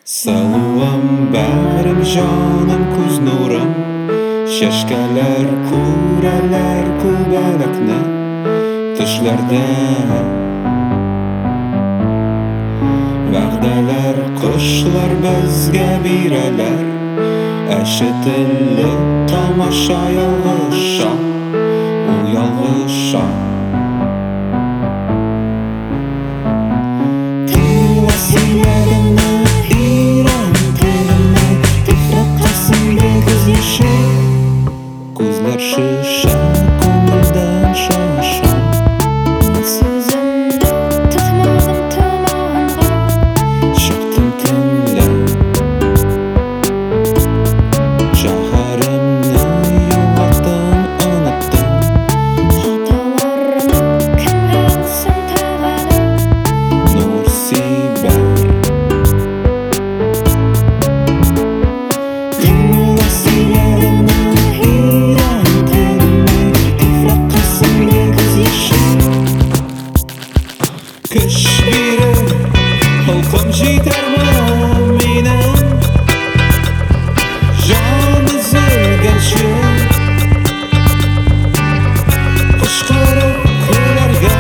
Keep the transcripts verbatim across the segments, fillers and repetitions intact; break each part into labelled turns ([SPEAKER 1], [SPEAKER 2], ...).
[SPEAKER 1] Salvam bag'rim jonim ko'z nurim, shashkalar ko'ralar ko'balakni tushlarda. Va'dalar qushlar bizga beralar, eshitilli tomosha yolg'iz shon, u yolg'iz shon. Ko'zlar shisha, ko'ngildan shosha.
[SPEAKER 2] So'zimni tutmadim tomonga,
[SPEAKER 1] Chiqdim tinglab, shaharimni yo'qotdim, unutdim.
[SPEAKER 2] xatolarni kim aytsin tag'in,
[SPEAKER 1] Nur siybar, qish berib xalqim yetarmi mening jon uzilgancha qushqirib ko'larga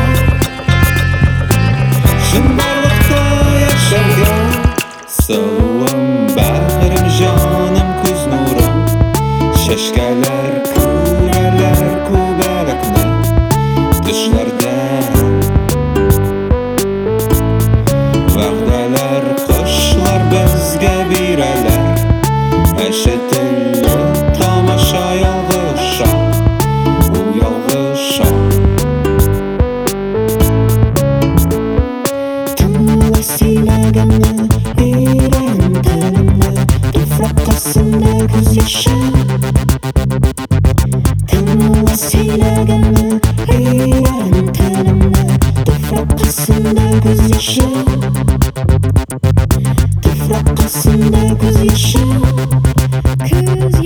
[SPEAKER 1] shimborliqda yashargan. Salvam bag'rim jonim ko'z nurim, shashkalar ko'ralar ko'balakni tushlarda. Va'dalar qushlar bizga beralar, eshitilli tomosha yolg'iz shon, u yolg'iz shon.
[SPEAKER 2] Tinla siylaganni, eran tilimni, tuproqqa sindi ko'z yoshim. Tinla siylaganni, eran tilimni, tuproqqa sindi ko'z yoshim. Tuproqqa sindi ko'z yoshim. Ko'z